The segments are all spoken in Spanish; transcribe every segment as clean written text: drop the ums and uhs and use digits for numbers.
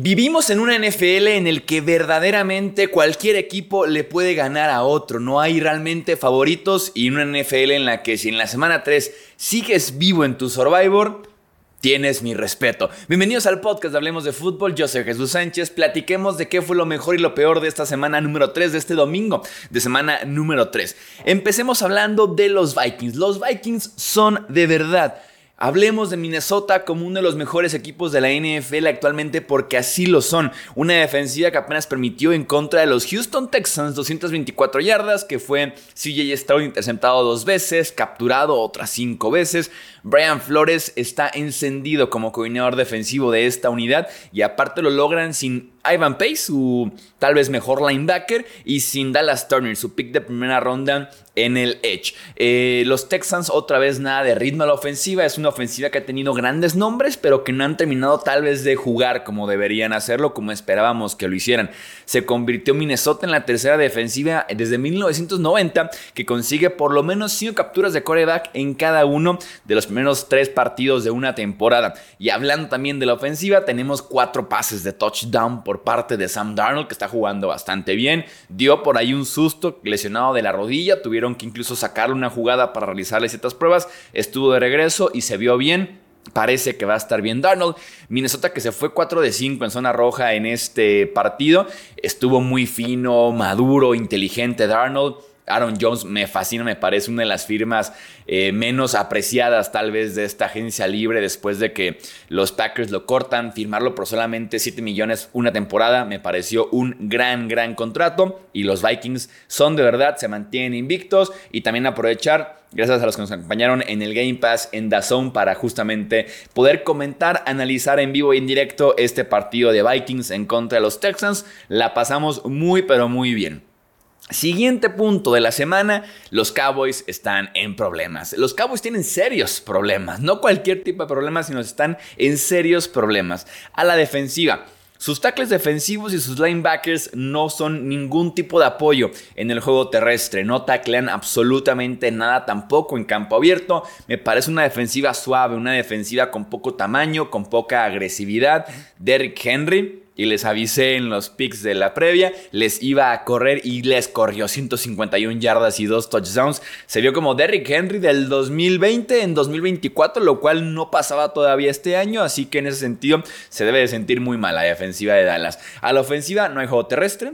Vivimos en una NFL en el que verdaderamente cualquier equipo le puede ganar a otro. No hay realmente favoritos y una NFL en la que si en la semana 3 sigues vivo en tu Survivor, tienes mi respeto. Bienvenidos al podcast de Hablemos de Fútbol. Yo soy Jesús Sánchez. Platiquemos de qué fue lo mejor y lo peor de esta semana número 3, de este domingo, de semana número 3. Empecemos hablando de los Vikings. Los Vikings son de verdad. Hablemos de Minnesota como uno de los mejores equipos de la NFL actualmente porque así lo son. Una defensiva que apenas permitió en contra de los Houston Texans 224 yardas, que fue CJ Stroud interceptado 2 veces, capturado otras 5 veces. Brian Flores está encendido como coordinador defensivo de esta unidad y aparte lo logran sin Ivan Pace, su tal vez mejor linebacker, y sin Dallas Turner, su pick de primera ronda en el Edge. Los Texans otra vez nada de ritmo a la ofensiva. Es una ofensiva que ha tenido grandes nombres, pero que no han terminado tal vez de jugar como deberían hacerlo, como esperábamos que lo hicieran. Se convirtió Minnesota en la tercera defensiva desde 1990 que consigue por lo menos 5 capturas de quarterback en cada uno de los primeros 3 partidos de una temporada. Y hablando también de la ofensiva, tenemos 4 pases de touchdown por parte de Sam Darnold, que está jugando bastante bien. Dio por ahí un susto lesionado de la rodilla, tuvieron que incluso sacarle una jugada para realizarle ciertas pruebas. Estuvo de regreso y se vio bien. Parece que va a estar bien Darnold. Minnesota, que se fue 4 de 5 en zona roja en este partido, estuvo muy fino, maduro, inteligente Darnold. Aaron Jones me fascina, me parece una de las firmas menos apreciadas tal vez de esta agencia libre después de que los Packers lo cortan. Firmarlo por solamente $7 millones una temporada me pareció un gran contrato, y los Vikings son de verdad, se mantienen invictos. Y también aprovechar, gracias a los que nos acompañaron en el Game Pass en DAZN, para justamente poder comentar, analizar en vivo y en directo este partido de Vikings en contra de los Texans. La pasamos muy pero muy bien. Siguiente punto de la semana, los Cowboys están en problemas. Los Cowboys tienen serios problemas, no cualquier tipo de problemas, sino están en serios problemas. A la defensiva, sus tackles defensivos y sus linebackers no son ningún tipo de apoyo en el juego terrestre. No taclean absolutamente nada tampoco en campo abierto. Me parece una defensiva suave, una defensiva con poco tamaño, con poca agresividad. Derrick Henry, y les avisé en los picks de la previa, les iba a correr y les corrió 151 yardas y 2 touchdowns. Se vio como Derrick Henry del 2020 en 2024, lo cual no pasaba todavía este año, así que en ese sentido se debe de sentir muy mal la defensiva de Dallas. A la ofensiva no hay juego terrestre.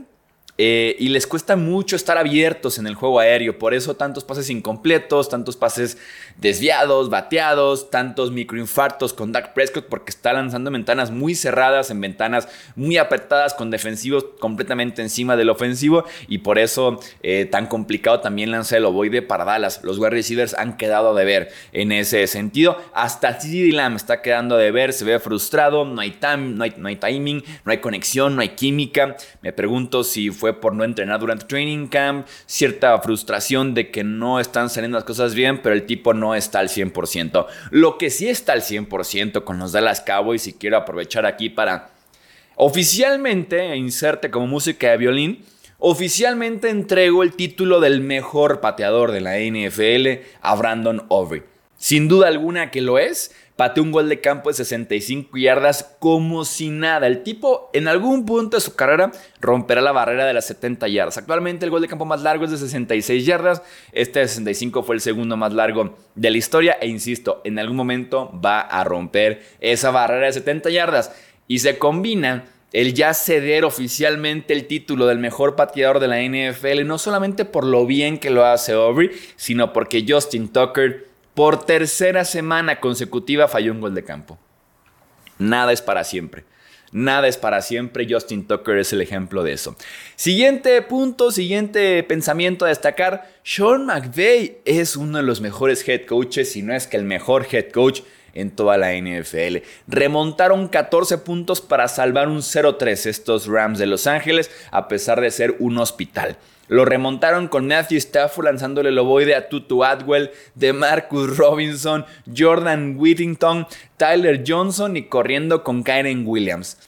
Y les cuesta mucho estar abiertos en el juego aéreo. Por eso tantos pases incompletos, tantos pases desviados, bateados, tantos microinfartos con Dak Prescott, porque está lanzando en ventanas muy cerradas, en ventanas muy apretadas, con defensivos completamente encima del ofensivo. Y por eso tan complicado también lanzar el ovoide para Dallas. Los wide receivers han quedado a deber en ese sentido. Hasta CeeDee Lamb está quedando a deber, se ve frustrado, no hay timing, no hay conexión, no hay química. Me pregunto si fue por no entrenar durante training camp, cierta frustración de que no están saliendo las cosas bien, pero el tipo no está al 100%. Lo que sí está al 100% con los Dallas Cowboys, y quiero aprovechar aquí para oficialmente, inserte como música de violín, oficialmente entrego el título del mejor pateador de la NFL a Brandon Aubrey. Sin duda alguna que lo es. Pateó un gol de campo de 65 yardas como si nada. El tipo en algún punto de su carrera romperá la barrera de las 70 yardas. Actualmente el gol de campo más largo es de 66 yardas. Este de 65 fue el segundo más largo de la historia. E insisto, en algún momento va a romper esa barrera de 70 yardas. Y se combina el ya ceder oficialmente el título del mejor pateador de la NFL. No solamente por lo bien que lo hace Aubrey, sino porque Justin Tucker por tercera semana consecutiva falló un gol de campo. Nada es para siempre. Nada es para siempre. Justin Tucker es el ejemplo de eso. Siguiente punto, siguiente pensamiento a destacar. Sean McVay es uno de los mejores head coaches, si no es que el mejor head coach en toda la NFL. Remontaron 14 puntos para salvar un 0-3 estos Rams de Los Ángeles, a pesar de ser un hospital. Lo remontaron con Matthew Stafford lanzándole el ovoide a Tutu Atwell, DeMarcus Robinson, Jordan Whittington, Tyler Johnson y corriendo con Kyren Williams.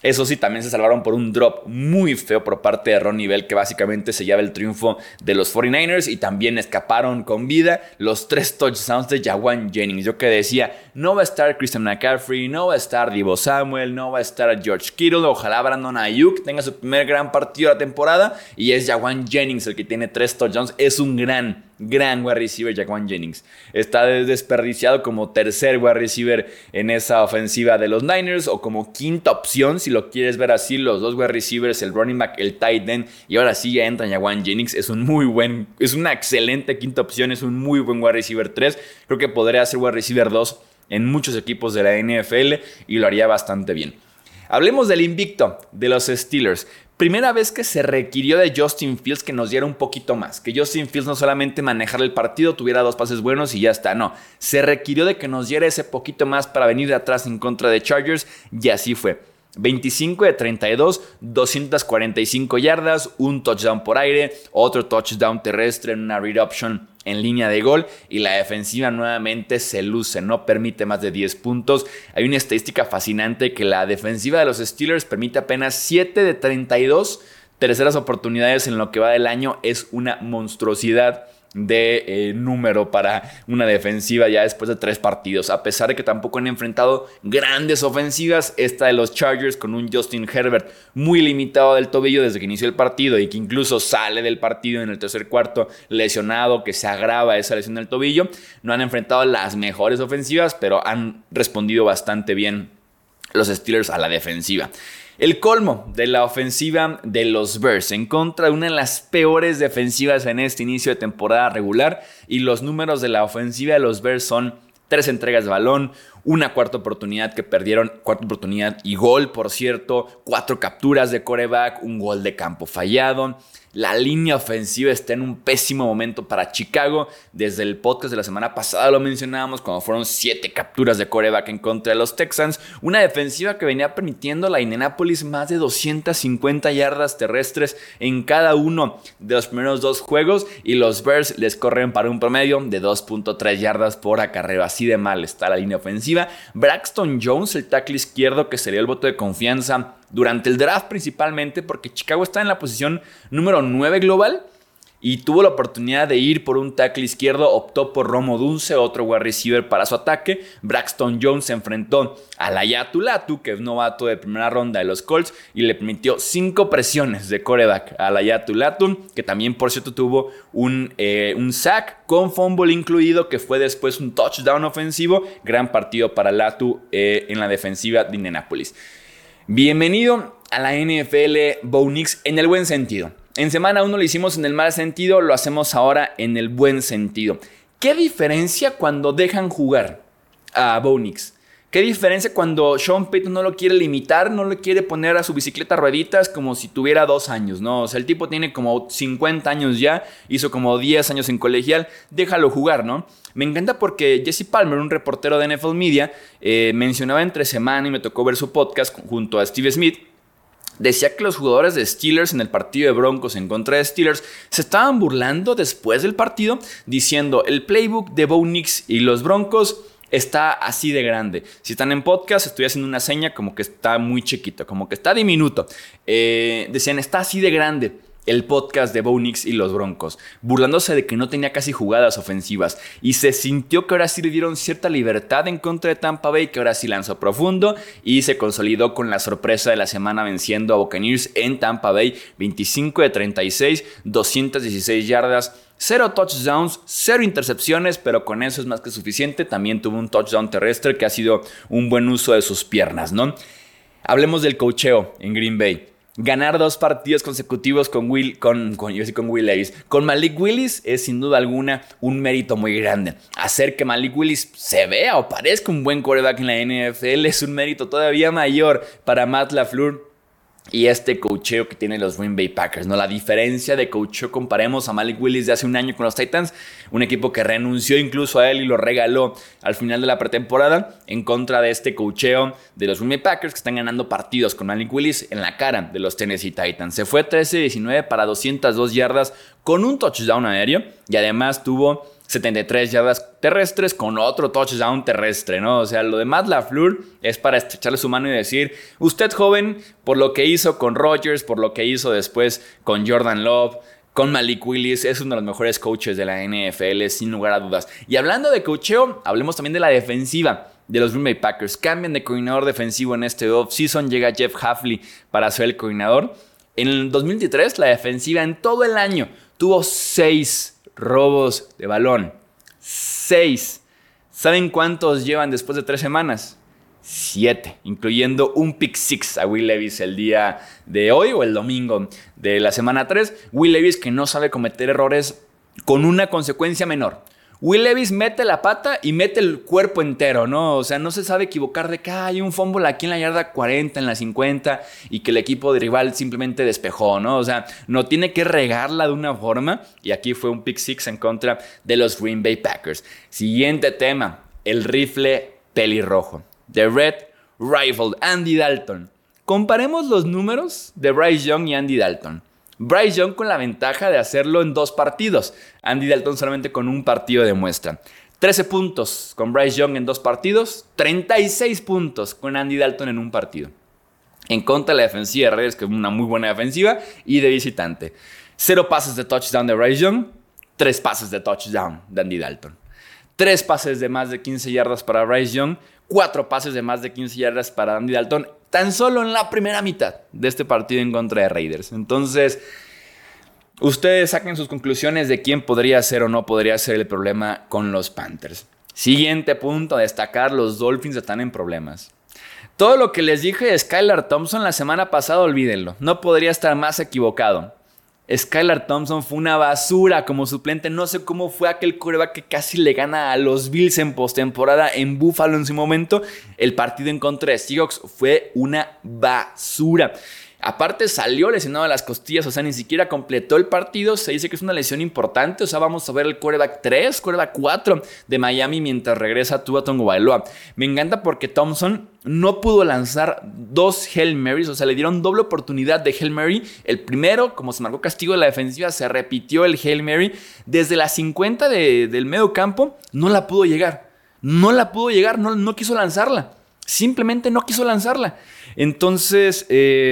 Eso sí, también se salvaron por un drop muy feo por parte de Ronnie Bell, que básicamente sellaba el triunfo de los 49ers, y también escaparon con vida los 3 touchdowns de Jauan Jennings. Yo que decía, no va a estar Christian McCaffrey, no va a estar Deebo Samuel, no va a estar George Kittle, ojalá Brandon Ayuk tenga su primer gran partido de la temporada, y es Jauan Jennings el que tiene 3 touchdowns. Es un gran wide receiver Jauan Jennings. Está desperdiciado como tercer wide receiver en esa ofensiva de los Niners, o como quinta opción si lo quieres ver así, los 2 wide receivers, el running back, el tight end, y ahora sí ya entra Jauan Jennings. Es una excelente quinta opción, es un muy buen wide receiver 3. Creo que podría ser wide receiver 2 en muchos equipos de la NFL y lo haría bastante bien. Hablemos del invicto de los Steelers. Primera vez que se requirió de Justin Fields que nos diera un poquito más. Que Justin Fields no solamente manejara el partido, tuviera 2 pases buenos y ya está. No, se requirió de que nos diera ese poquito más para venir de atrás en contra de Chargers, y así fue. 25 de 32, 245 yardas, un touchdown por aire, otro touchdown terrestre en una read option en línea de gol, y la defensiva nuevamente se luce, no permite más de 10 puntos. Hay una estadística fascinante que la defensiva de los Steelers permite apenas 7 de 32 terceras oportunidades en lo que va del año. Es una monstruosidad de número para una defensiva ya después de 3 partidos, a pesar de que tampoco han enfrentado grandes ofensivas. Esta de los Chargers, con un Justin Herbert muy limitado del tobillo desde que inició el partido, y que incluso sale del partido en el tercer cuarto lesionado, que se agrava esa lesión del tobillo. No han enfrentado las mejores ofensivas, pero han respondido bastante bien los Steelers a la defensiva. El colmo de la ofensiva de los Bears en contra de una de las peores defensivas en este inicio de temporada regular, y los números de la ofensiva de los Bears son 3 entregas de balón, una cuarta oportunidad que perdieron, cuarta oportunidad y gol, por cierto, 4 capturas de quarterback, un gol de campo fallado. La línea ofensiva está en un pésimo momento para Chicago. Desde el podcast de la semana pasada lo mencionábamos, cuando fueron 7 capturas de quarterback en contra de los Texans. Una defensiva que venía permitiendo a la Indianapolis más de 250 yardas terrestres en cada uno de los primeros 2 juegos, y los Bears les corren para un promedio de 2.3 yardas por acarreo. Así de mal está la línea ofensiva. Braxton Jones, el tackle izquierdo que se le dio el voto de confianza durante el draft, principalmente porque Chicago está en la posición número 9 global y tuvo la oportunidad de ir por un tackle izquierdo, optó por Rome Odunze, otro wide receiver para su ataque. Braxton Jones se enfrentó a Laiatu Latu, que es novato de primera ronda de los Colts, y le permitió 5 presiones de quarterback a Laiatu Latu, que también, por cierto, tuvo un sack con fumble incluido, que fue después un touchdown ofensivo. Gran partido para Latu en la defensiva de Indianapolis. Bienvenido a la NFL, Bo Nix, en el buen sentido. En semana 1 lo hicimos en el mal sentido, lo hacemos ahora en el buen sentido. ¿Qué diferencia cuando dejan jugar a Bo Nix? ¿Qué diferencia cuando Sean Payton no lo quiere limitar, no le quiere poner a su bicicleta rueditas como si tuviera 2 años, ¿no? O sea, el tipo tiene como 50 años ya, hizo como 10 años en colegial, déjalo jugar, ¿no? Me encanta porque Jesse Palmer, un reportero de NFL Media, mencionaba entre semana, y me tocó ver su podcast junto a Steve Smith, decía que los jugadores de Steelers en el partido de Broncos en contra de Steelers se estaban burlando después del partido, diciendo: el playbook de Bo Nix y los Broncos está así de grande. Si están en podcast, estoy haciendo una seña como que está muy chiquito, como que está diminuto. Decían, está así de grande el podcast de Bo Nix y los Broncos, burlándose de que no tenía casi jugadas ofensivas, y se sintió que ahora sí le dieron cierta libertad en contra de Tampa Bay, que ahora sí lanzó profundo y se consolidó con la sorpresa de la semana, venciendo a Buccaneers en Tampa Bay 25 de 36, 216 yardas, 0 touchdowns, 0 intercepciones, pero con eso es más que suficiente. También tuvo un touchdown terrestre que ha sido un buen uso de sus piernas, ¿no? Hablemos del coacheo en Green Bay. Ganar 2 partidos consecutivos con Malik Willis es sin duda alguna un mérito muy grande. Hacer que Malik Willis se vea o parezca un buen quarterback en la NFL es un mérito todavía mayor para Matt LaFleur y este coacheo que tienen los Green Bay Packers, ¿no? La diferencia de coacheo, comparemos a Malik Willis de hace un año con los Titans, un equipo que renunció incluso a él y lo regaló al final de la pretemporada, en contra de este coacheo de los Green Bay Packers, que están ganando partidos con Malik Willis en la cara de los Tennessee Titans. Se fue 13-19 para 202 yardas con un touchdown aéreo, y además tuvo 73 yardas terrestres con otro touchdown terrestre, ¿no? O sea, lo de Matt LaFleur es para estrecharle su mano y decir, usted joven, por lo que hizo con Rodgers, por lo que hizo después con Jordan Love, con Malik Willis, es uno de los mejores coaches de la NFL, sin lugar a dudas. Y hablando de coacheo, hablemos también de la defensiva de los Green Bay Packers. Cambian de coordinador defensivo en este offseason, llega Jeff Hafley para ser el coordinador. En el 2023, la defensiva en todo el año tuvo 6 robos de balón. 6. ¿Saben cuántos llevan después de 3 semanas? 7, incluyendo un pick six a Will Levis el día de hoy o el domingo de la semana 3. Will Levis, que no sabe cometer errores con una consecuencia menor. Will Levis mete la pata y mete el cuerpo entero, ¿no? O sea, no se sabe equivocar de que hay un fumble aquí en la yarda 40, en la 50 y que el equipo de rival simplemente despejó, ¿no? O sea, no tiene que regarla de una forma y aquí fue un pick six en contra de los Green Bay Packers. Siguiente tema, el rifle pelirrojo. The Red Rifle, Andy Dalton. Comparemos los números de Bryce Young y Andy Dalton. Bryce Young con la ventaja de hacerlo en 2 partidos. Andy Dalton solamente con un partido de muestra. 13 puntos con Bryce Young en 2 partidos. 36 puntos con Andy Dalton en un partido. En contra de la defensiva de Raiders, que es una muy buena defensiva, y de visitante. 0 pases de touchdown de Bryce Young. 3 pases de touchdown de Andy Dalton. 3 pases de más de 15 yardas para Bryce Young. 4 pases de más de 15 yardas para Andy Dalton, tan solo en la primera mitad de este partido en contra de Raiders. Entonces, ustedes saquen sus conclusiones de quién podría ser o no podría ser el problema con los Panthers. Siguiente punto a destacar, los Dolphins están en problemas. Todo lo que les dije de Skylar Thompson la semana pasada, olvídenlo. No podría estar más equivocado. Skylar Thompson fue una basura como suplente. No sé cómo fue aquel quarterback que casi le gana a los Bills en postemporada en Buffalo en su momento. El partido en contra de Seahawks fue una basura. Aparte salió lesionado de las costillas, o sea, ni siquiera completó el partido. Se dice que es una lesión importante, o sea, vamos a ver el quarterback 3, quarterback 4 de Miami mientras regresa Tua Tagovailoa. Me encanta porque Thompson no pudo lanzar 2 Hail Marys, o sea, le dieron doble oportunidad de Hail Mary. El primero, como se marcó castigo de la defensiva, se repitió el Hail Mary. Desde las 50 del medio campo, no la pudo llegar. No quiso lanzarla. Simplemente no quiso lanzarla. Entonces,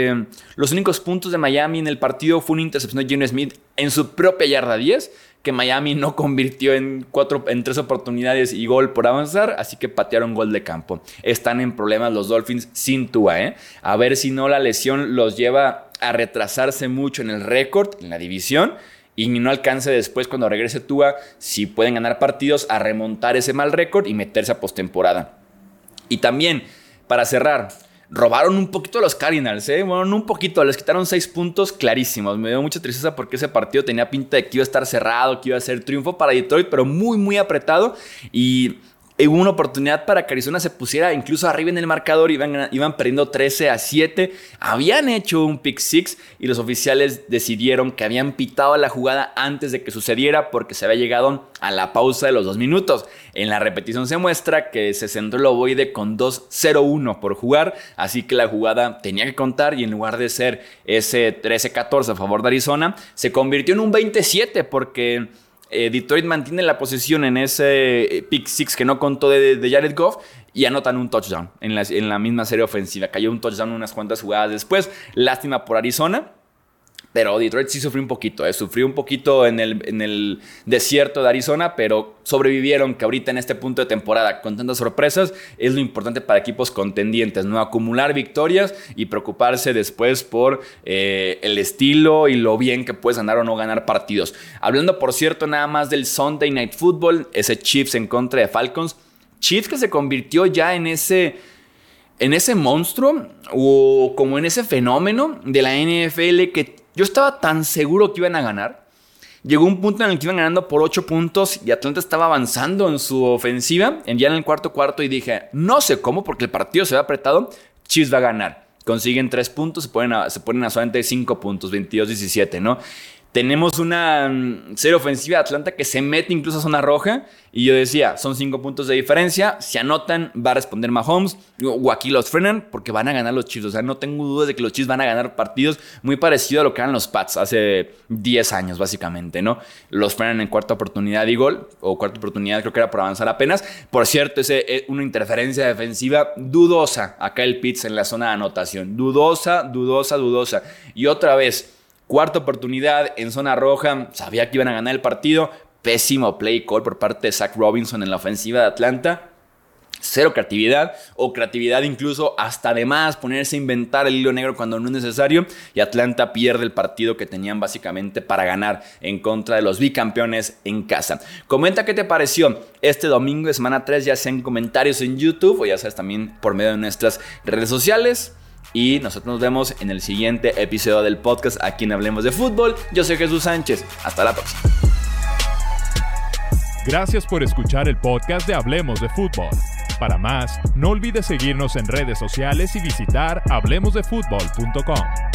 los únicos puntos de Miami en el partido fue una intercepción de Geno Smith en su propia yarda 10, que Miami no convirtió en 3 oportunidades y gol por avanzar, así que patearon gol de campo. Están en problemas los Dolphins sin Tua, A ver si no la lesión los lleva a retrasarse mucho en el récord, en la división, y no alcance después cuando regrese Tua, si pueden ganar partidos, a remontar ese mal récord y meterse a postemporada. Y también, para cerrar, robaron un poquito los Cardinals, Bueno, no un poquito, les quitaron 6 puntos clarísimos. Me dio mucha tristeza porque ese partido tenía pinta de que iba a estar cerrado, que iba a ser triunfo para Detroit, pero muy, muy apretado. Y hubo una oportunidad para que Arizona se pusiera incluso arriba en el marcador. Iban perdiendo 13-7. Habían hecho un pick six y los oficiales decidieron que habían pitado la jugada antes de que sucediera porque se había llegado a la pausa de los 2 minutos. En la repetición se muestra que se centró el ovoide con 2-0-1 por jugar, así que la jugada tenía que contar y en lugar de ser ese 13-14 a favor de Arizona, se convirtió en un 27 porque Detroit mantiene la posesión en ese pick six que no contó de Jared Goff y anotan un touchdown en la misma serie ofensiva. Cayó un touchdown unas cuantas jugadas después. Lástima por Arizona. Pero Detroit sí sufrió un poquito, Sufrió un poquito en el desierto de Arizona, pero sobrevivieron, que ahorita en este punto de temporada, con tantas sorpresas, es lo importante para equipos contendientes, ¿no? Acumular victorias y preocuparse después por el estilo y lo bien que puedes ganar o no ganar partidos. Hablando, por cierto, nada más del Sunday Night Football, ese Chiefs en contra de Falcons. Chiefs que se convirtió ya en ese monstruo o como en ese fenómeno de la NFL que yo estaba tan seguro que iban a ganar. Llegó un punto en el que iban ganando por 8 puntos y Atlanta estaba avanzando en su ofensiva ya en el cuarto y dije, no sé cómo porque el partido se ve apretado, Chiefs va a ganar. Consiguen 3 puntos, se ponen a solamente 5 puntos, 22-17, ¿no? tenemos una serie ofensiva de Atlanta que se mete incluso a zona roja. Y yo decía, son 5 puntos de diferencia. Si anotan, va a responder Mahomes. O aquí los frenan porque van a ganar los Chiefs. O sea, no tengo dudas de que los Chiefs van a ganar partidos muy parecido a lo que eran los Pats hace 10 años, básicamente, ¿no? Los frenan en cuarta oportunidad y gol. O cuarta oportunidad, creo que era por avanzar apenas. Por cierto, es una interferencia defensiva dudosa. Acá el Pitts en la zona de anotación. Dudosa. Y otra vez, cuarta oportunidad en zona roja. Sabía que iban a ganar el partido. Pésimo play call por parte de Zach Robinson en la ofensiva de Atlanta. Cero creatividad, o creatividad incluso hasta de más, ponerse a inventar el hilo negro cuando no es necesario. Y Atlanta pierde el partido que tenían básicamente para ganar en contra de los bicampeones en casa. Comenta qué te pareció este domingo de semana 3, ya sea en comentarios en YouTube o ya sabes también por medio de nuestras redes sociales. Y nosotros nos vemos en el siguiente episodio del podcast aquí en Hablemos de Fútbol. Yo soy Jesús Sánchez. Hasta la próxima. Gracias por escuchar el podcast de Hablemos de Fútbol. Para más, no olvides seguirnos en redes sociales y visitar hablemosdefutbol.com.